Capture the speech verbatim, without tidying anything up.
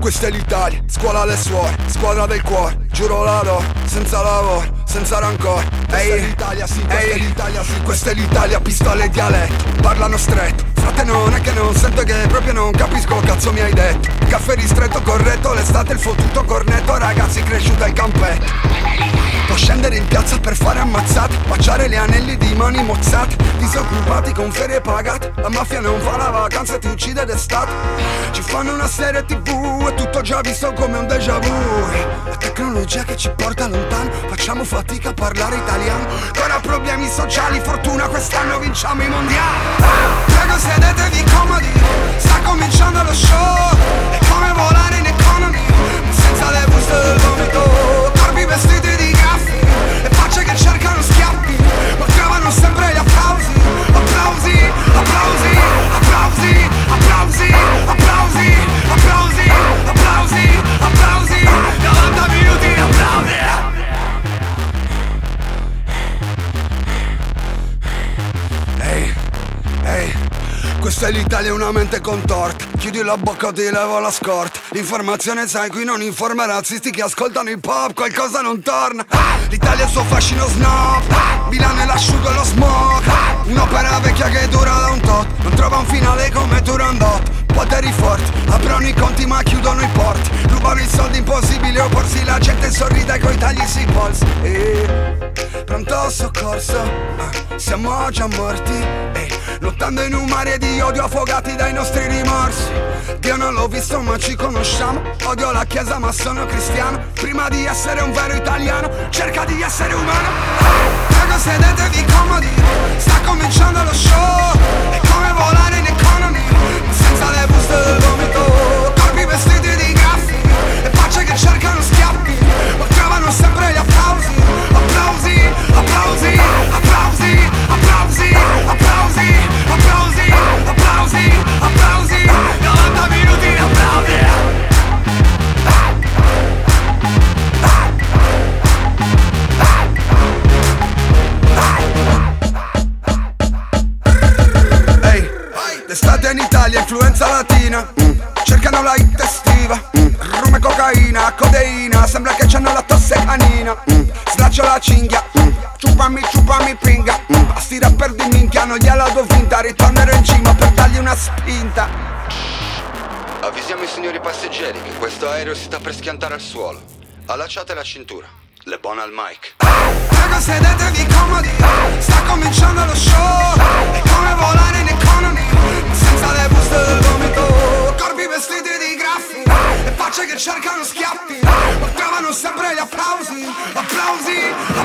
Questa è l'Italia, scuola alle suore, squadra del cuore, giuro la do, senza lavoro, senza rancore. Ehi, questa è l'Italia, sì, questa è l'Italia, sì, questa è l'Italia, pistole e dialetto, parlano stretto. Frate non è che non sento che proprio non capisco cazzo mi hai detto. Caffè ristretto, corretto, l'estate il fottuto cornetto, ragazzi cresciuti al campetto. Può scendere in piazza per fare ammazzati, baciare gli anelli di mani mozzate, disoccupati con ferie pagate. La mafia non fa la vacanza e ti uccide d'estate. Ci fanno una serie tv e tutto già visto come un déjà vu. La tecnologia che ci porta lontano, facciamo fatica a parlare italiano. Ancora problemi sociali, fortuna quest'anno vinciamo i mondiali. Prego sedetevi comodi, sta cominciando lo show. È come volare in economy, senza le buste del vomito. Corpi vestiti di graffi e facce che cercano schiaffi, ma trovano sempre gli applausi. Applausi, applausi, applausi, applausi, applausi, applausi, applausi, applausi, novanta minuti di applausi. Ehi, ehi, questa è l'Italia, una mente contorta. Chiudi la bocca o ti levo la scorta. L'informazione sai, qui non informa razzisti che ascoltano hip hop, qualcosa non torna. L'Italia è il suo fascino snob, Milano è l'asciugo e lo smoke. Un'opera vecchia che dura da un tot, non trova un finale come Turandot. Poteri forti, aprono i conti ma chiudono i porti. Rubano i soldi, impossibile opporsi, la gente sorride coi tagli sui polsi. E pronto soccorso, ah, siamo già morti. E lottando in un mare di odio, affogati dai nostri rimorsi. Dio non l'ho visto ma ci conosciamo. Odio la chiesa ma sono cristiano. Prima di essere un vero italiano, cerca di essere umano. Prego sedetevi comodi, sta cominciando lo show. È come volare in economy, ma senza le buste del vomito. Corpi vestiti di graffi e facce che cercano schiaffi, ma trovano sempre gli applausi. Applausi, applausi, applausi, applausi, applausi, applausi, applausi, applausi, novanta minuti di applausi. Ehi, l'estate in Italia, influenza latina, mm. cercano la hit estiva, mm. rum e cocaina, codeina, sembra che c'hanno la tosse canina, mm. slaccio la cinghia, mm. ciupami, ciupami pinga, mm. a sti rapper di minchia non gliela do vinta, ritornerò in cima per dargli una spinta. Avvisiamo i signori passeggeri che questo aereo si sta per schiantare al suolo. Allacciate la cintura, le buone al mic. Prego sedetevi comodi, sta cominciando lo show. È come volare in economy, ma senza le buste del vomito. Corpi vestiti di graffi e facce che cercano schiaffi, ma trovano sempre gli applausi. Applausi,